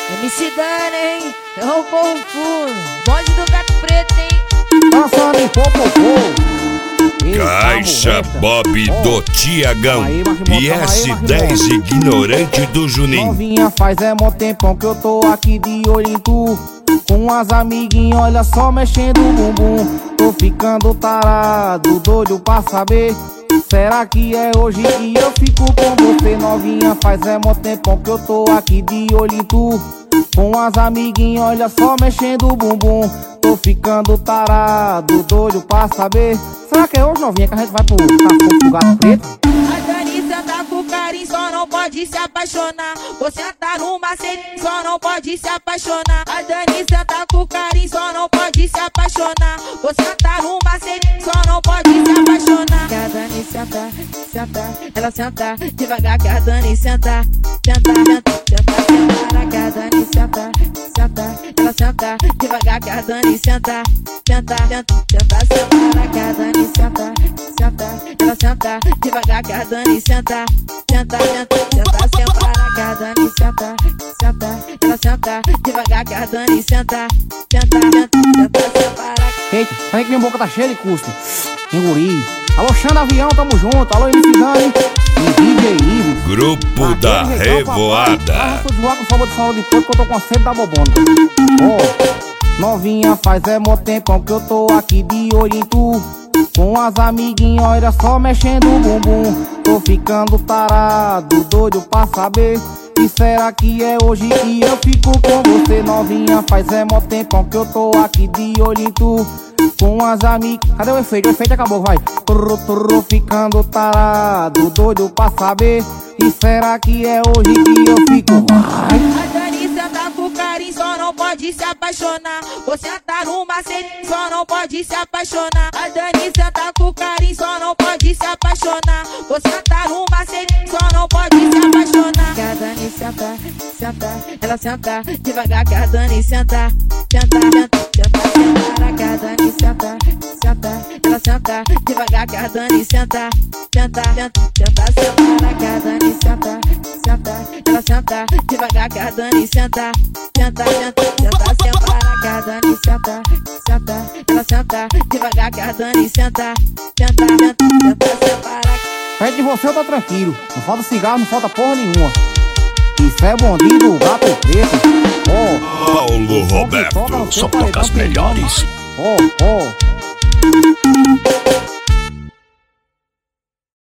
MC Dani, hein? Eu confundo. Bonde do gato preto, hein? Passando em popopô. Caixa Bob do Tiagão e S10 ignorante do Juninho. Novinha, faz mó tempão que eu tô aqui de olho em tu. Com as amiguinhas, olha só, mexendo o bumbum. Tô ficando tarado, doido pra saber. Será que é hoje que eu fico com você? Novinha, faz mó tempão que eu tô aqui de olho em tu. Com as amiguinhas, olha só, mexendo o bumbum. Tô ficando tarado, doido pra saber. Será que é hoje, novinha, que a gente vai pro gato preto? A Dani senta com carinho, só não pode se apaixonar. Você tá no macete, só não pode se apaixonar. A Dani senta com carinho, só não pode se apaixonar. Você tá no macete, só não pode se apaixonar. Que a Dani senta, senta, ela senta devagar. Que a Dani senta, senta, senta, senta, senta. Que a Dani senta, senta, ela senta devagar. Que a Dani senta, senta, senta, senta, senta. Que a Dani senta, senta, ela senta devagar. Que a Dani senta, senta, senta, senta, senta. Que a Dani senta, senta, ela senta devagar. Que a Dani senta, senta, senta, senta, senta. Eita, peraí que minha boca tá cheia de cuspe. Enguri. Alô, Xana Avião, tamo junto. Alô, MC Dani e DJ Ives. Grupo da Revoada. Tô de voar com forma de fala de todo, que eu tô com a sede da bobona. Novinha, faz mó tempão que eu tô aqui de olho em tu. Com as amiguinhas, olha só, mexendo o bumbum. Tô ficando tarado, doido pra saber. E será que é hoje que eu fico com você? Novinha, faz mó tempão que eu tô aqui de olho em tu. Com as amigas. Cadê o efeito? O efeito acabou, vai. Tô ficando tarado, doido pra saber. E será que é hoje que eu fico? A Dani senta com carinho, só não pode se apaixonar. Você tá no macete, só não pode se apaixonar. A Dani senta com carinho, só não pode se apaixonar. Você tá no macete, só não pode se apaixonar. Que a Dani senta, senta, ela senta devagar. Que a Dani senta, senta, senta, senta, senta. Que a Dani senta, senta, ela senta devagar. Que a Dani senta, senta, senta, senta, senta. Que a Dani senta, senta, ela senta devagar. Que a Dani senta, senta, senta, senta, senta. Que a Dani senta, senta, ela senta devagar. Que a Dani senta, senta, senta, senta, senta. Perto de você eu tô tranquilo. Não falta cigarro, não falta porra nenhuma. Isso é bondinho do gato preto. Paulo Roberto, só toca as melhores.